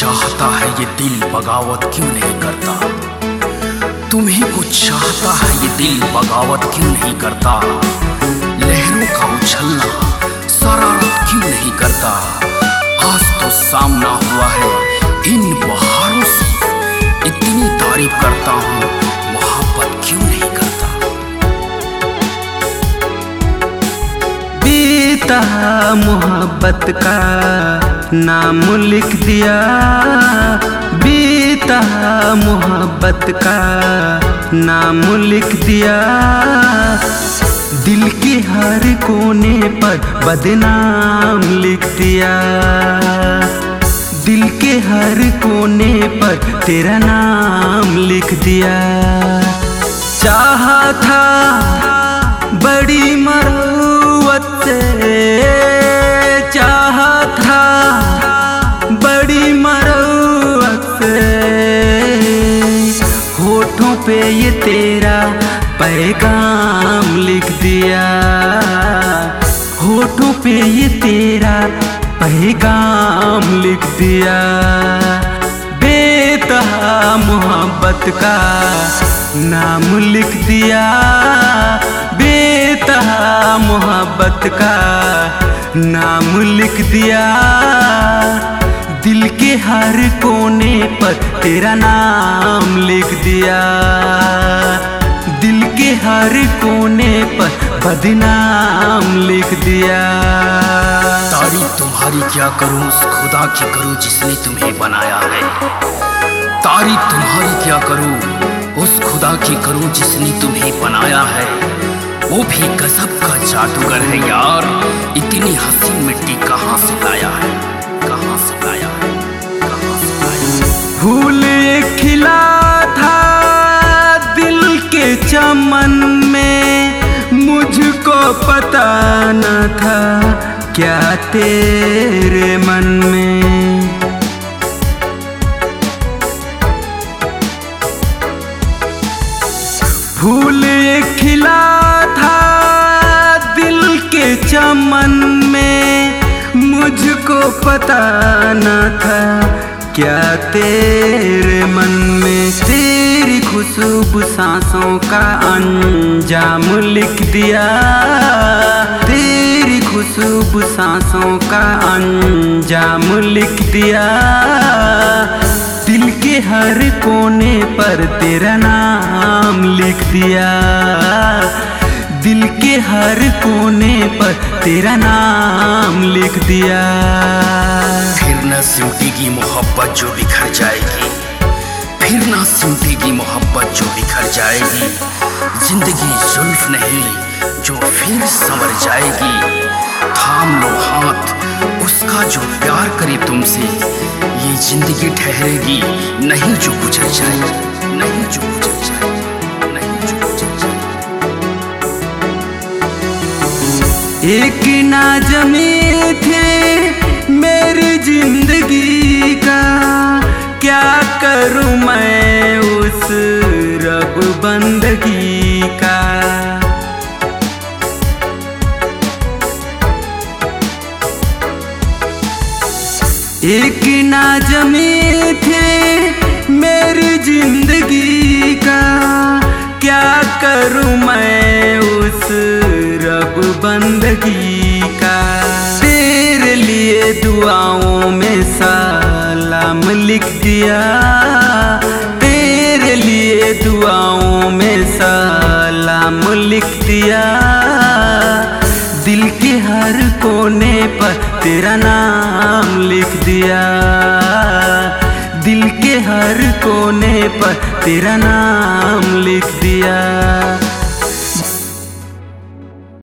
चाहता है ये दिल बगावत क्यों नहीं करता? तुम्ही को चाहता है ये दिल बगावत क्यों नहीं करता? लहरों का उछलना शरारत क्यों नहीं करता? आज तो सामना हुआ है इन बहारों से, इतनी तारीफ करता हूँ, मोहब्बत क्यों नहीं करता? बीता मोहब्बत का नाम लिख दिया, बीता मोहब्बत का नाम लिख दिया। दिल के हर कोने पर बदनाम लिख दिया, दिल के हर कोने पर तेरा नाम लिख दिया। चाहा था बड़ी मरवत से, चाहा था बड़ी मरवत से, होठों पे ये तेरा पैगाम लिख दिया, होठों पे ये तेरा पैगाम लिख दिया। बेतहा मोहब्बत का नाम लिख दिया, बेतहा मोहब्बत का नाम लिख दिया। दिल के हर कोने पर तेरा नाम लिख दिया, दिल के हर कोने पर बदनाम लिख दिया। तारीफ तुम्हारी क्या करूं, उस खुदा की करूं जिसने तुम्हें बनाया है। तारीफ तुम्हारी क्या करूं, उस खुदा की करूं जिसने तुम्हें बनाया है। वो भी गजब का जादूगर है यार, इतनी हसीन मिट्टी कहाँ से लाया है, कहाँ से लाया है, कहाँ से लाया है। फूल खिला था दिल के चमन में, मुझको पता न था क्या तेरे मन में। फूल खिला था दिल के चमन में, मुझको पता न था क्या तेरे मन में। तेरी खुशबू सांसों का अंजाम लिख दिया, तेरी खुशबू सांसों का अंजाम लिख दिया। दिल के हर कोने पर तेरा नाम लिख दिया, दिल के हर कोने पर तेरा नाम लिख दिया। फिर न सिमटेगी मोहब्बत जो बिखर जाएगी, फिर न सिमटेगी मोहब्बत जो बिखर जाएगी। जिंदगी जुल्फ नहीं जो फिर संवर जाएगी। थाम लो हाथ उसका जो प्यार करे तुमसे, ये जिंदगी ठहरेगी नहीं जो गुजर जाएगी, नहीं जो गुजर जाएगी, नहीं जो गुजर जाएगी। एक नाज़मी थे मेरी जिंदगी का, क्या करूं मैं उस रब बंदगी का। एक नाज़मी थे मेरी जिंदगी का, क्या करूं मैं उस रब बंदगी का। तेरे लिए दुआओं में सलाम लिख दिया, तेरे लिए दुआओं में सलाम लिख दिया। दिल के हर कोने पर तेरा नाम लिख दिया, दिल के हर कोने पर तेरा नाम लिख दिया।